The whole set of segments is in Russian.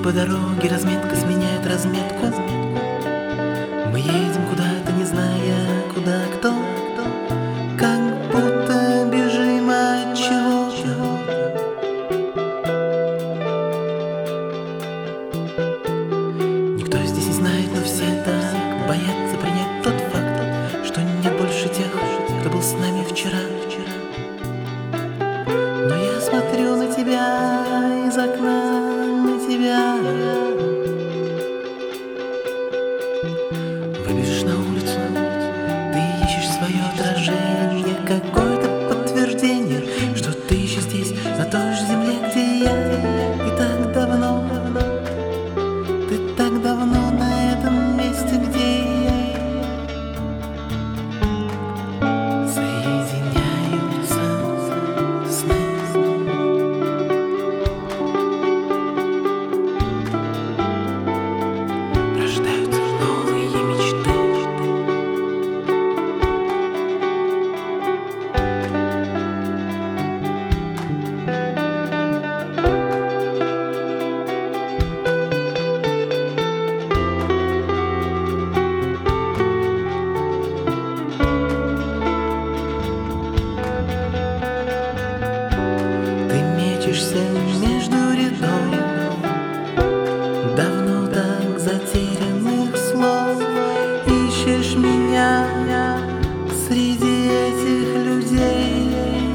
по дороге разметка сменяет разметку. Мы едем куда-то, не зная, куда кто, как будто бежим от чего-то. Никто здесь не знает, но все так боятся принять тот факт, что нет больше тех, кто был с нами вчера. Но я смотрю на тебя из окна, на тебя. Выбежишь на улицу, ты ищешь свое отражение, какое-то подтверждение, что ты еще здесь, на той же земле, где я. И так давно, ты так давно на этом месте, где я. Соединяются сны. Рождаются новые мечты. Ты мечешься между рядов давно так затерянных слов. Ищешь меня среди этих людей,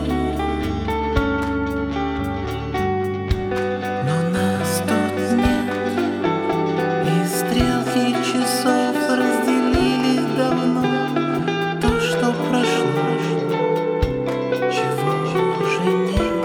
но нас тут нет, и стрелки часов разделили давно то, что прошло, чего уже нет.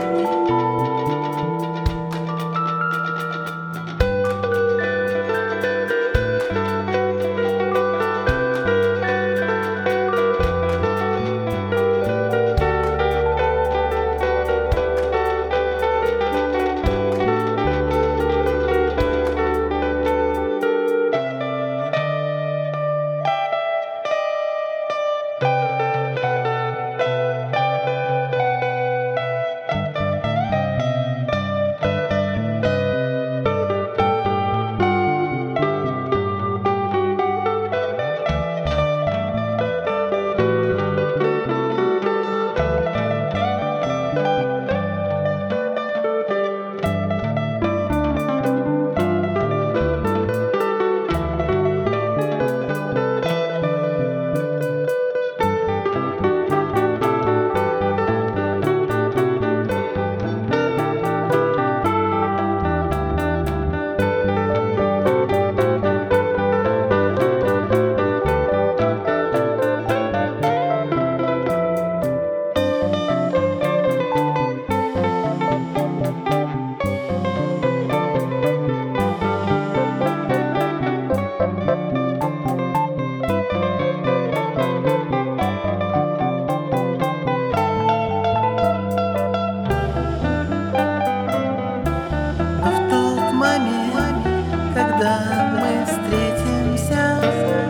Когда мы встретимся,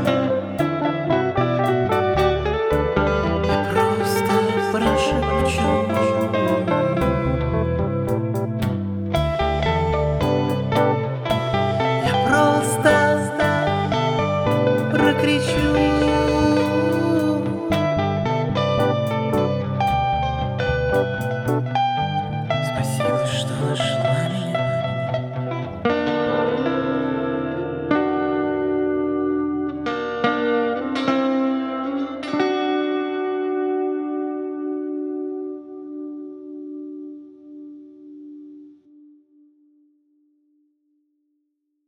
я просто прошепчу, я просто прокричу.